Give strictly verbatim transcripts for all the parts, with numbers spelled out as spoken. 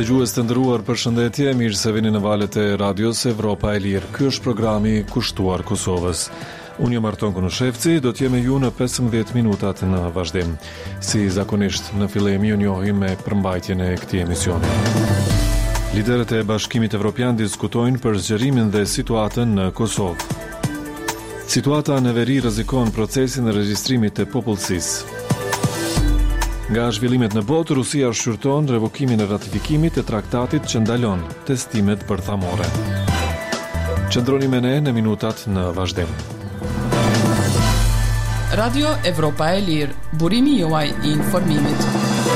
Dëgjues të nderuar, përshëndetje, mirë se vini në valët e radios Evropa e Lirë. Ky është programi kushtuar Kosovës. Unë jam Arton Kunushevci, do të jem me ju në pesëmbëdhjetë minutat në vazhdim. Si zakonisht, në fillim ju njohim me përmbajtjen e këtij emisioni. Liderët e Bashkimit Evropian diskutojnë për zgjerimin dhe situatën në Kosovë. Situata në veri rrezikon procesin e regjistrimit të popullsisë. Nga zhvillimet në botë, Rusia shqyrton revokimin e ratifikimit të traktatit që ndalon testimet bërthamore. Qëndroni me ne në minutat në vazhdim. Radio Evropa e Lirë, burimi juaj i informimit.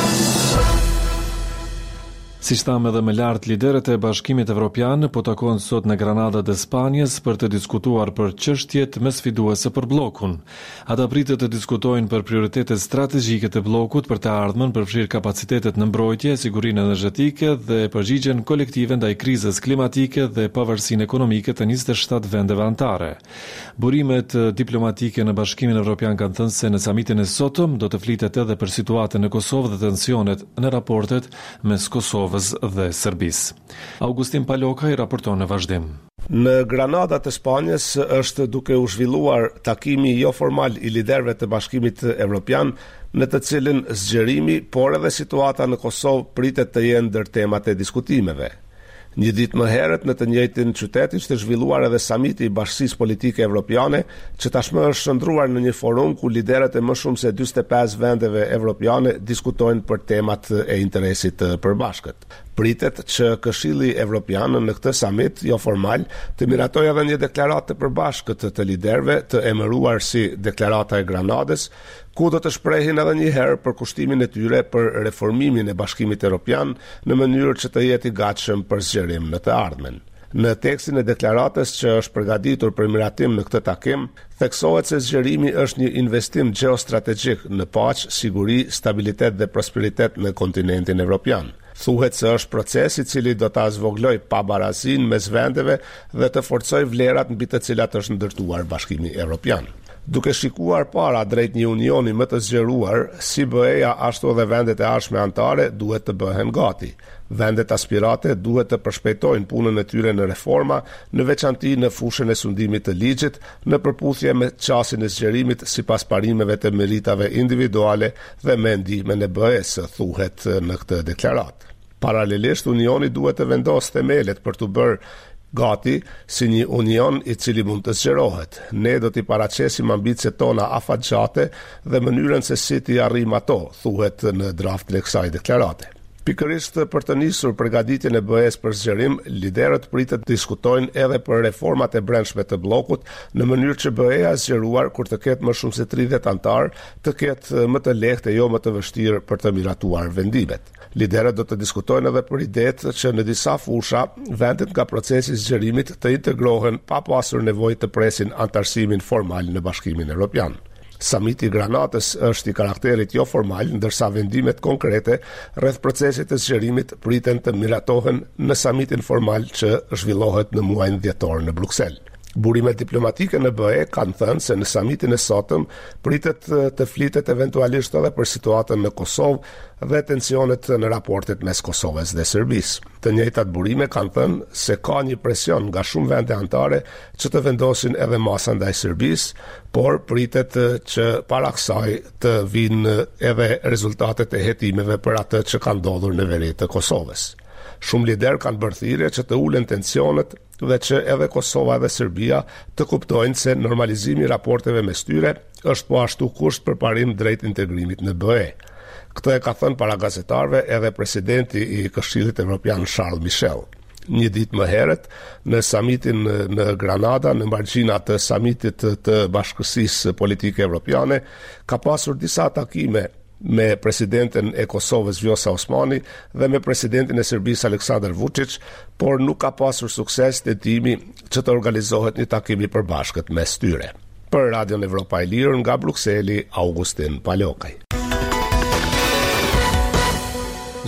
Si shtam edhe më lart, liderët e Bashkimit Evropian po takohen sot në Granada dhe Spanjës për të diskutuar për çështjet më sfiduese për bllokun. Ata pritet të diskutojnë për prioritetet strategjike të bllokut për të ardhmen, përfshirë kapacitetet në mbrojtje, sigurinë energjetike dhe përgjigjen kolektive ndaj krizës klimatike dhe pavarësinë ekonomike të njëzet e shtatë vendeve anëtare. Burimet diplomatike në Bashkimin Evropian kanë thënë se në samitin e sotëm do të flitet edhe për situatën në Kosovë dhe tensionet në raportet mes Kosovës dhe Serbisë. Augustin Paloka i raporton në vazhdim. Në Granada të Spanjës është duke u zhvilluar takimi jo formal i liderëve të Bashkimit Evropian, në të cilin zgjerimi, por edhe situata në Kosovë pritet të jenë ndër temat e diskutimeve. Një ditë më herët në të njëjtin qytet ishte zhvilluar edhe samiti i Bashkisë Politike Evropiane, që tashmë është shndruar në një forum ku liderët e më shumë se dyzet e pesë vendeve evropiane diskutojnë për temat e interesit të përbashkët. Pritet që Këshilli Evropian në këtë samit jo formal të miratojë edhe një deklaratë të përbashkët të liderëve, të emëruar si Deklarata e Granadës, ku do të shprehin edhe një herë për kushtimin e tyre për reformimin e Bashkimit Evropian në mënyrë që të jetë i gatshëm për zgjerim në të ardhmen. Në tekstin e deklaratës që është përgatitur për miratim në këtë takim, theksohet se zgjerimi është një investim gjeostrategjik në paqë, siguri, stabilitet dhe prosperitet në kontinentin evropian. Thuhet se është proces i cili do ta zvogloj pabarazinë mes vendeve dhe të forcoj vlerat mbi të cilat është ndërtuar Bashkimi Evropian. Duke shikuar para drejt një unioni më të zgjeruar, si B E-ja ashtu edhe vendet e ardhshme anëtare duhet të bëhen gati. Vendet aspirate duhet të përshpejtojnë punën e tyre në reforma, në veçanti në fushën e sundimit të ligjit, në përputhje me çastin e zgjerimit sipas parimeve të meritave individuale dhe me ndihmën e B E-s, thuhet në këtë deklaratë. Paralelisht, unioni duhet të vendosë themelet për të bërë gati si një union i cili mund të zgjerohet. Ne do t'i paraqesim ambicet tona afatgjate dhe mënyrën se si t'i arrijmë ato, thuhet në draftin e kësaj deklarate. Pikërisht për të nisur përgatitjen e B E-s për zgjerim, liderët pritet të diskutojnë edhe për reformat e brendshme të bllokut në mënyrë që B E-ja e zgjeruar, kur të ketë më shumë se tridhjetë antar, të ketë më të lehtë e jo më të vështirë për të miratuar vendimet. Liderët do të diskutojnë edhe për idetë që në disa fusha vendet nga procesi i zgjerimit të integrohen pa pasur nevojë të presin antarësimin formal në Bashkimin Evropian. Samiti i Granadës është i karakterit jo formal, ndërsa vendimet konkrete rreth procesit të zgjerimit priten të miratohen në samitin formal që zhvillohet në muajin dhjetor në Bruksel. Burimet diplomatike në B E kanë thënë se në samitin e sotëm pritet të flitet eventualisht edhe për situatën në Kosovë dhe tensionet në raportet mes Kosovës dhe Serbisë. Të njëjtat burime kanë thënë se ka një presion nga shumë vende anëtare që të vendosin edhe masa ndaj Serbisë, por pritet që para kësaj të vinë edhe rezultatet e hetimeve për atë që ka ndodhur në veri të Kosovës. Shumë lider kanë bërë thirrje që të ulen tensionet dhe që edhe Kosova dhe Serbia të kuptojnë se normalizimi i raporteve mes tyre është po ashtu kusht për parim drejt integrimit në B E. Këtë e ka thënë para gazetarëve edhe presidenti i Këshillit Evropian Charles Michel. Një ditë më herët, në samitin në Granada, në margjina të samitit të Bashkësisë Politike Evropiane, ka pasur disa takime me presidenten e Kosovës Vjosa Osmani dhe me presidentin e Serbisë Aleksandar Vučić, por nuk ka pasur sukses tentimi që të organizohet një takim i përbashkët mes tyre. Për Radion Evropa e Lirë nga Brukseli, Augustin Palokaj.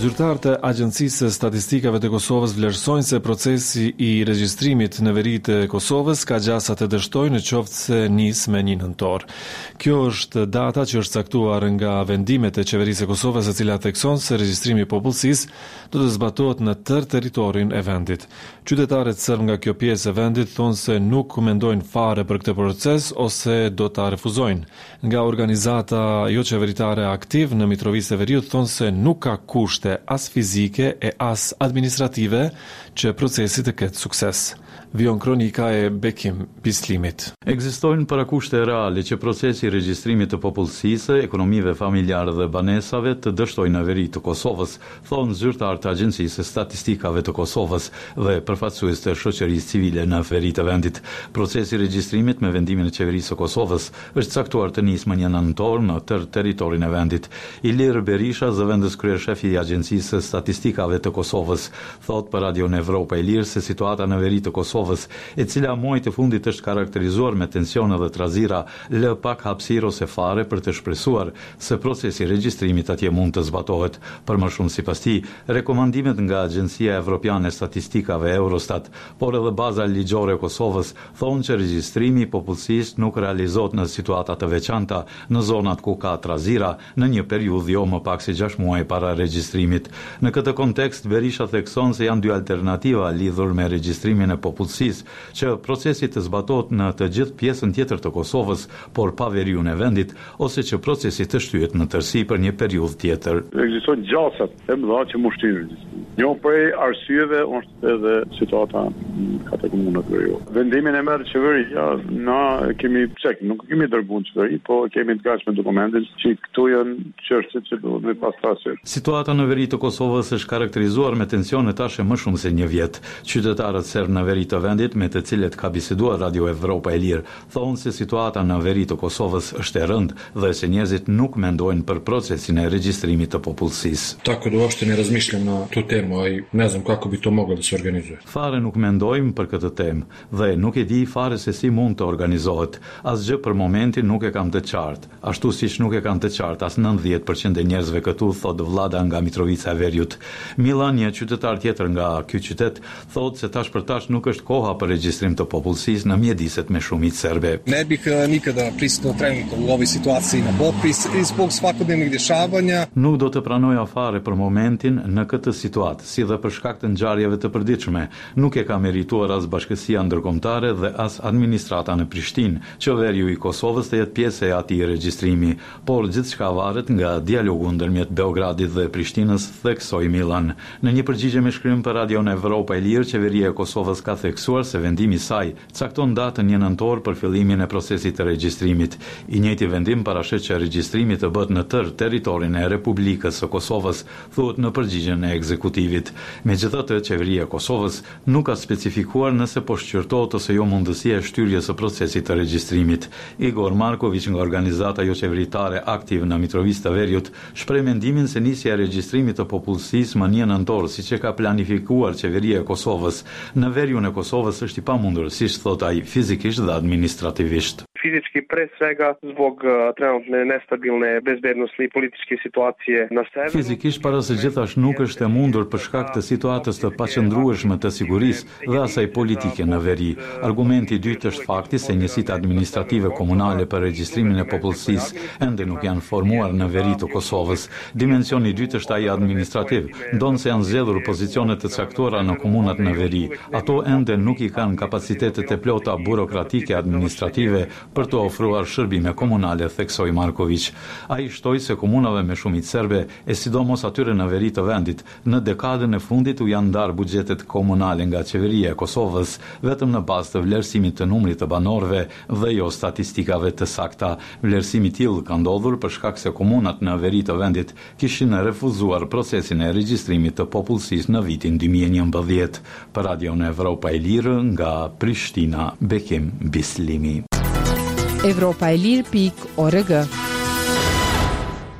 Zyrtarët e Agjencisë së Statistikave të Kosovës vlerësojnë se procesi i regjistrimit në veri të Kosovës ka gjasa të dështojë në qoftë se nis me një nëntor. Kjo është data që është caktuar nga vendimet e qeverisë së Kosovës, e cila thekson se regjistrimi i popullsisë do të zbatohet në tërë territorin e vendit. Qytetarët serb nga kjo pjesë e vendit thonë se nuk mendojnë fare për këtë proces ose do ta refuzojnë. Nga organizata jo qeveritare aktiv në Mitrovisë e Veriut thonë se nuk ka kushte as fizike e as administrative që procesi të ketë sukses. Vion kronika e Bekim Bislimit. Ekzistojnë parakushte reale që procesi i regjistrimit të popullsisë, ekonomive familjare dhe banesave të dështojnë në veri të Kosovës, thonë zyrtar të Agjencisë së Statistikave të Kosovës dhe përfaqësues të shoqërisë civile në veri të vendit. Procesi i regjistrimit me vendimin e qeverisë së Kosovës është caktuar të nisë më një nëntor në tërë territorin e vendit. Ilir Berisha, zëvendës kryeshefi i Agjencisë së Statistikave të Kosovës, thotë për Radion Evropa e Lirë se situata në veri të Kosovës, e cila muajt e fundit është karakterizuar me tensione dhe trazira, lë pak hapësirë ose fare për të shpresuar se procesi i regjistrimit atje mund të zbatohet. Për më shumë sipas tij, rekomandimet nga Agjencia Evropiane e Statistikave Eurostat, por edhe baza ligjore e Kosovës thonë që regjistrimi i popullsisë nuk realizohet në situata të veçanta në zonat ku ka trazira në një periudhë jo më pak se gjashtë muaj para regjistrimit. Në këtë kontekst, Berisha thekson se janë dy alternativa lidhur me regjistrimin e popullsisë, që procesi të zbatohet në të gjithë pjesën tjetër të Kosovës, por pa veriun e vendit, ose që procesi të shtyhet në tërësi për një periudhë tjetër. Ekzistojnë gjasat e mëdha që mund shtyhen regjistrimin. Një prej arsyeve është edhe situata në katër komunat veriu. Vendimin e merr qeveria, na kemi çek, nuk kemi dërguar qeveri, po kemi të gatshme dokumentet që këtu janë çështje që duhet me pas parasysh. Situata në veri të Kosovës është karakterizuar me tensione tash më shumë se një vjet. Qytetarët serb në veri të vendit me të cilët ka biseduar Radio Evropa e Lirë thonë se situata në veri të Kosovës është e rëndë dhe se njerëzit nuk mendojnë për procesin e regjistrimit të popullsisë. Tako da uopšte ne razmišljam na tu temu, a i ne znam kako bi to moglo da se organizuje. Fare nuk mendojmë për këtë temë dhe nuk e di fare se si mund të organizohet. Asgjë për momentin nuk e kam të qartë, ashtu siç nuk e kanë të qartë as nëntëdhjetë përqind e njerëzve këtu, thot Vlada nga Mitrovica e Veriut. Milan, një qytetar tjetër nga ky qytet, thotë se tash për tash nuk është koha për regjistrim të popullsisë në mjediset me shumicë serbe. Ne bih nikada pristao trenutno u ovoj situaciji na popis zbog svakodnevnih dešavanja. Nuk do të pranoja fare për momentin në këtë situatë, si dhe për shkak të ngjarjeve të përditshme. Nuk e ka merituar as bashkësia ndërkombëtare dhe as administrata në Prishtinë, që veriu i Kosovës të jetë pjesë e atij regjistrimi, por gjithçka varet nga dialogu ndërmjet Beogradit dhe Prishtinës, theksoi Milan. Në një përgjigje me shkrim për Radion Evropa e Lirë, qeveria e Kosovës ka theksuar se vendimi i saj cakton datën një nëntor për fillimin e procesit të regjistrimit. I njëjti vendim parashet që regjistrimi të bëhet në tërë territorin e Republikës së Kosovës, thuhet në përgjigjen e ekzekutivit. Megjithatë, qeveria e Kosovës nuk ka specifikuar nëse po shqyrtohet ose jo mundësia e shtyrjes së procesit të regjistrimit. Igor Marković nga organizata jo qeveritare aktiv në Mitrovicë të Veriut shpreh mendimin se nisja e regjistrimit të popullsisë më një nëntor, siç e ka planifikuar qeveria e Kosovës, në veriun e Kosovës është i pamundur, siç thot ai, fizikisht dhe administrativisht. Fizički pre svega zbog trenutne nestabilne bezbednosne i političke situacije na severu. Fizikisht para së gjithash nuk është e mundur për shkak të situatës të paqëndrueshme të sigurisë dhe asaj politike në veri. Argumenti i dytë është fakti se njësitë administrative komunale për regjistrimin e popullsisë ende nuk janë formuar në veri të Kosovës. Dimensioni i dytë është ai administrativ, ndonë se janë zgjedhur pozicione të caktuara në komunat në veri. Ato ende nuk i kanë kapacitetet e plota burokratike administrative për të ofruar shërbime komunale, theksoi Marković. Ai shtoi se komunave me shumicë serbe, e sidomos atyre në veri të vendit, në dekadën e fundit u janë ndarë buxhetet komunale nga qeveria e Kosovës, vetëm në bazë të vlerësimit të numrit të banorëve dhe jo statistikave të sakta. Vlerësimi i tillë ka ndodhur për shkak se komunat në veri të vendit kishin refuzuar procesin e regjistrimit të popullsisë në vitin dy mijë e njëmbëdhjetë. Për Radion Evropa e Lirë nga Prishtina, Bekim Bislimi. evropa e lirë pikë org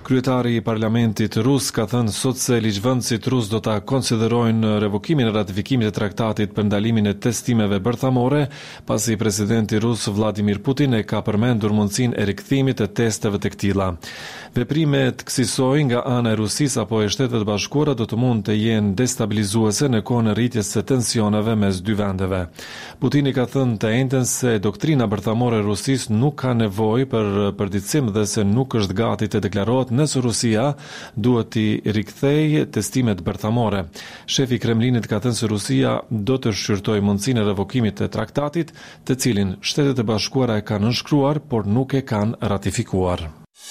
Kryetari i parlamentit rus ka thënë sot se ligjvendësit rus do ta konsiderojnë revokimin e ratifikimit të traktatit për ndalimin e testimeve bërthamore, pasi presidenti rus Vladimir Putin e ka përmendur mundësinë e rikthimit të testeve të këtilla. Veprimet kësaj nga ana e Rusisë apo e Shteteve të Bashkuara do të mund të jenë destabilizuese në kohën e rritjes së tensioneve mes dy vendeve. Putini ka thënë të njëjtën se doktrina bërthamore e Rusisë nuk ka nevojë për përditësim dhe se nuk është gati të deklarohet nëse Rusia duhet të rikthejë testimet bërthamore. Shefi i Kremlinit ka thënë se Rusia do të shqyrtojë mundësinë e revokimit të traktatit, të cilin Shtetet e Bashkuara e kanë nënshkruar, por nuk e kanë ratifikuar.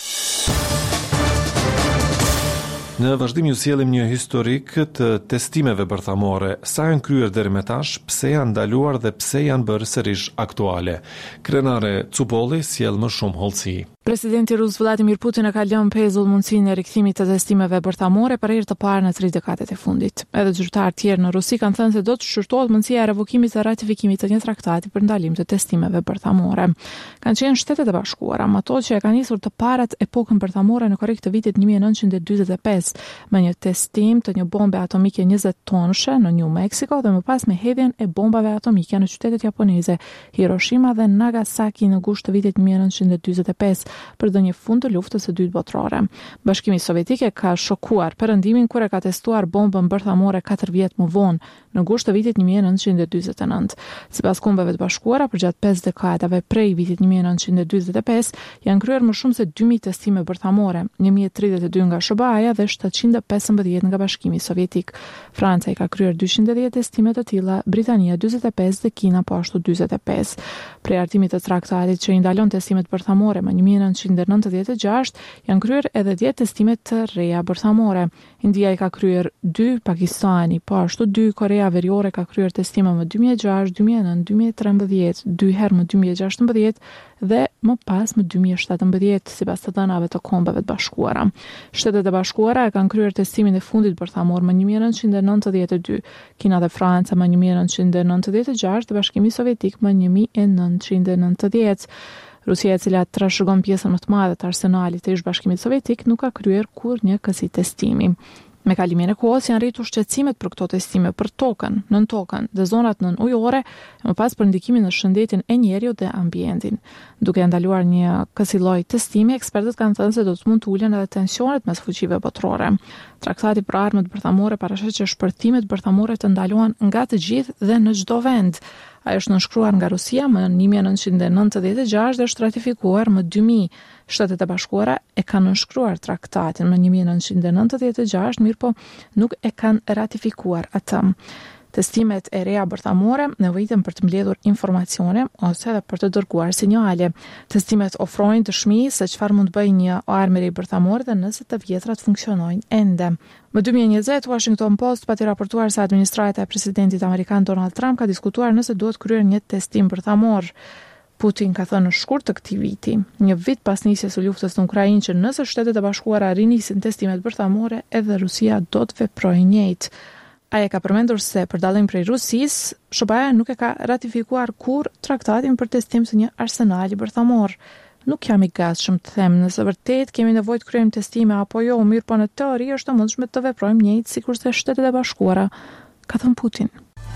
Në vazhdim ju sjellim një historik të testimeve bërthamore, sa janë kryer deri më tash, pse janë ndaluar dhe pse janë bërë sërish aktuale. Krenare Cupolli sjell më shumë hollësi. Presidenti rus Vladimir Putin e ka lënë pezull mundësinë e rikthimit të testimeve bërthamore për herë të parë në tre dekadet e fundit. Edhe zyrtarë tjerë në Rusi kanë thënë se do të shqyrtohet mundësia e revokimit dhe ratifikimit të një traktati për ndalim të testimeve bërthamore. Kanë qenë Shtetet e Bashkuara, ato që e kanë nisur të parat epokën bërthamore në korrik të vitit një mijë e nëntëqind e dyzet e pesë me një testim të një bombe atomike njëzet tonëshe në New Mexico dhe më pas me hedhjen e bombave atomike në qytetet japoneze Hiroshima dhe Nagasaki në gusht të vitit një mijë e nëntëqind e dyzet e pesë. Për dhe një fund të luftës së dytë botërore. Bashkimi Sovjetik e ka shokuar perëndimin kur e ka testuar bombën bërthamore katër vjet më vonë, në gusht të vitit një mijë e nëntëqind e dyzet e nëntë. Sipas Kombeve të Bashkuara, përgjatë pesë dekadave prej vitit një mijë e nëntëqind e dyzet e pesë, janë kryer më shumë se dy mijë testime bërthamore, një mijë e tridhjetë e dy nga S B A-ja dhe shtatëqind e pesëmbëdhjetë nga Bashkimi Sovjetik. Franca i ka kryer dyqind e dhjetë testime të tilla, Britania dyzet e pesë dhe Kina po ashtu dyzet e pesë. Prej hartimit të traktatit që i ndalon testimet bërthamore më një mijë e nëntëqind e nëntëdhjetë e gjashtë, janë kryer edhe dhjetë testime të reja bërthamore. India i ka kryer dy, Pakistani po ashtu dy, Korea Veriore ka kryer testime më dy mijë e gjashtë, dy mijë e nëntë, dy mijë e trembëdhjetë, dy herë më dy mijë e gjashtëmbëdhjetë dhe më pas më dy mijë e shtatëmbëdhjetë, sipas të dhënave të Kombeve të Bashkuara. Shtetet e Bashkuara e kanë kryer testimin e fundit bërthamor më një mijë e nëntëqind e nëntëdhjetë e dy, Kina dhe Franca më një mijë e nëntëqind e nëntëdhjetë e gjashtë dhe Bashkimi Sovjetik më një mijë e nëntëqind e nëntëdhjetë. Rusia, e cila trashëgon pjesën më të madhe të arsenalit të ish-bashkimit sovjetik, nuk ka kryer kurrë një kësi testimi. Me kalimin e kohës janë rritur shqetësimet për këto testime për tokën, nën tokën dhe zonat nën ujore, e më pas për ndikimin në shëndetin e njeriut dhe ambientin. Duke ndaluar një kësi lloj testimi, ekspertët kanë thënë se do të mund të ulen edhe tensionet mes fuqive botërore. Traktati për armët bërthamore paraqet që shpërtimet bërthamore të ndalohen nga të gjithë dhe në çdo vend. Ai është nënshkruar nga Rusia më një mijë e nëntëqind e nëntëdhjetë e gjashtë dhe është ratifikuar më dy mijë. Shtetet e Bashkuara e kanë nënshkruar traktatin më një mijë e nëntëqind e nëntëdhjetë e gjashtë, mirë po nuk e kanë ratifikuar atë. Testimet e reja bërthamore nevojiten për të mbledhur informacione ose edhe për të dërguar sinjale. Testimet ofrojnë dëshmi se çfarë mund të bëjë një armëri bërthamore dhe nëse të vjetrat funksionojnë ende. Më dy mijë e njëzet, Washington Post pati raportuar se administrata e presidentit amerikan Donald Trump ka diskutuar nëse duhet kryer një testim bërthamor. Putin ka thënë në shkurt të këtij viti, një vit pas nisjes së luftës në Ukrainë, që nëse Shtetet e Bashkuara rinisin testimet bërthamore, edhe Rusia do të veprojë njëjtë. Ai ka përmendur se për dallim prej Rusisë, S B A nuk e ka ratifikuar kurrë traktatin për testim të një arsenali bërthamor. Nuk jam i gatshëm të them nëse vërtet kemi nevojë të kryejmë testime apo jo, mirë po në teori është e mundshme të veprojmë njëjtë sikurse Shtetet e Bashkuara, ka thënë Putin.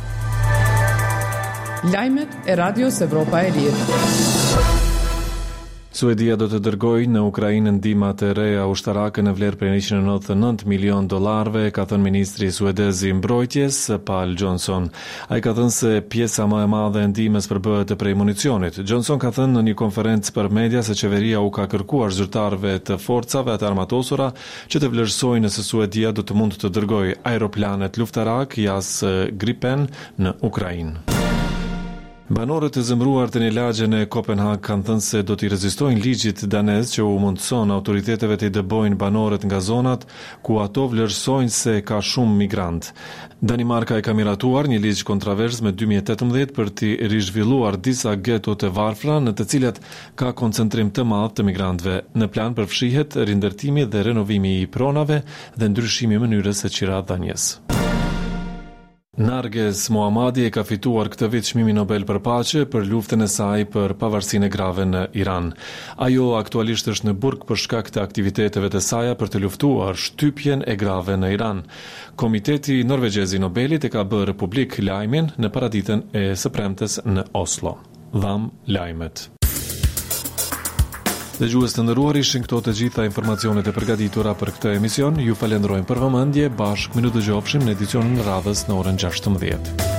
Lajmet e Radios Evropa e Lirë. Suedia do të dërgojë në Ukrainë ndihma të reja ushtarake në vlerë prej njëqind e nëntëdhjetë e nëntë milion dollarëve, ka thënë ministri suedez i mbrojtjes Paul Johnson. Ai ka thënë se pjesa më e madhe e ndihmës përbëhet prej municionit. Johnson ka thënë në një konferencë për media se qeveria u ka kërkuar zyrtarëve të forcave të armatosura që të vlerësojnë nëse Suedia do të mund të dërgojë aeroplanet luftarak jas Gripen në Ukrainë. Banorët e zemëruar të një lagje në Kopenhag kanë thënë se do t'i rezistojnë ligjit danez që u mundëson autoriteteve të i dëbojnë banorët nga zonat ku ato vlerësojnë se ka shumë migrant. Danimarka e ka miratuar një ligj kontrovers me dy mijë e tetëmbëdhjetë për t'i rizhvilluar disa geto të varfra në të cilat ka koncentrim të madh të migrantëve. Në plan përfshihet rindërtimi dhe renovimi i pronave dhe ndryshimi i mënyrës së qiradhënies. Narges Mohammadi e ka fituar këtë vit çmimin Nobel për paqe për luftën e saj për pavarësinë e grave në Iran. Ajo aktualisht është në burg për shkak të aktiviteteve të saj për të luftuar shtypjen e grave në Iran. Komiteti norvegjez i Nobelit e ka bërë publik lajmin në paraditën e së premtes në Oslo. Dham lajmet. Dëgjues të nderuar, ishin këto të gjitha informacionet e përgatitura për këtë emision. Ju falenderojmë për vëmendje. Bashkë më në dëgjofshim në edicionin e radhës në orën gjashtëmbëdhjetë.